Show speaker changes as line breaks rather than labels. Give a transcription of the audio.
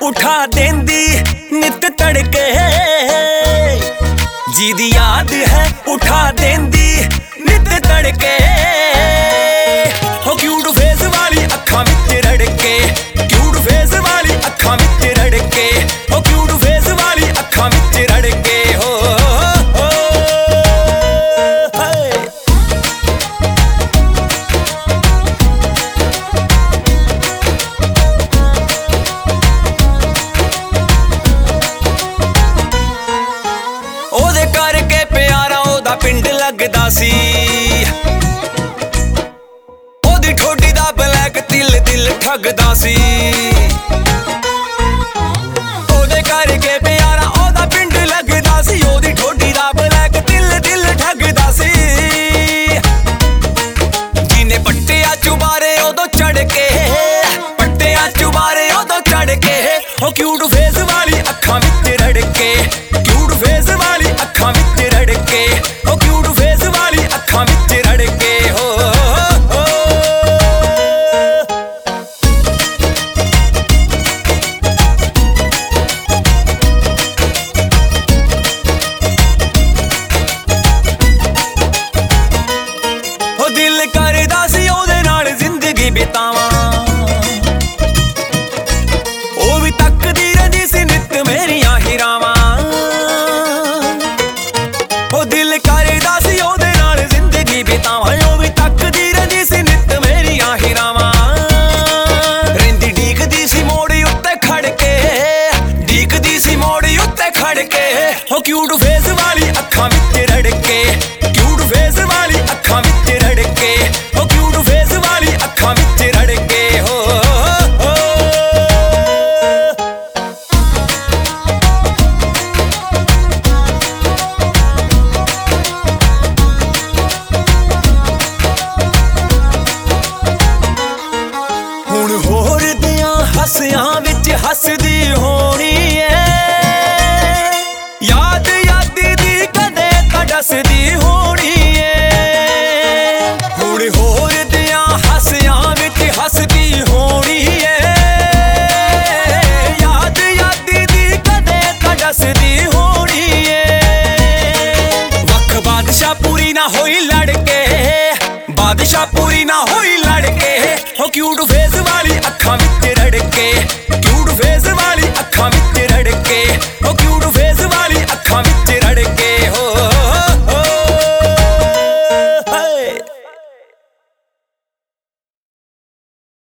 उठा देंदी नित तड़के जी दी याद है उठा देंदी नित तड़के हो क्यूट फेस वाली अखां विच रड़के क्यूट फेस वाली अखां विच रड़के हो क्यूट फेस वाली अखां विच रड़के हो करके प्यारा ओदा पिंड लगदा सी ओदी ठोडी दा ब्लैक तिल दिल ठगदा सी ओदे करके प्यारा ओदा पिंड लगदा सी ओदी ठोडी दा ब्लैक तिल दिल ठगदा सी जिने पट्टिया चुबारे ओदो चढ़ के पट्टिया चुबारे ओदो चढ़ के हो क्यूट फेस वाली अखां विच रड़के क्यूट फेस वाली अखां विच रड़के ओ क्यूट फेस वाली अखां विच रड़के हो दिल करदा सी ओदे नाल जिंदगी बितावां ओ भी तकदी रहिंदी सी नित मेरियां हिरावां ओ दिल करदा सी ओदे नाल जिंदगी बितावां ओ भी तकदी रहिंदी सी नित मेरियां हिरावां रहिंदी डीकदी सी मोड़ी उत्ते खड़ के डीकदी सी मोड़ी उत्ते खड़ के ओ क्यूट फेस वाली अखां विच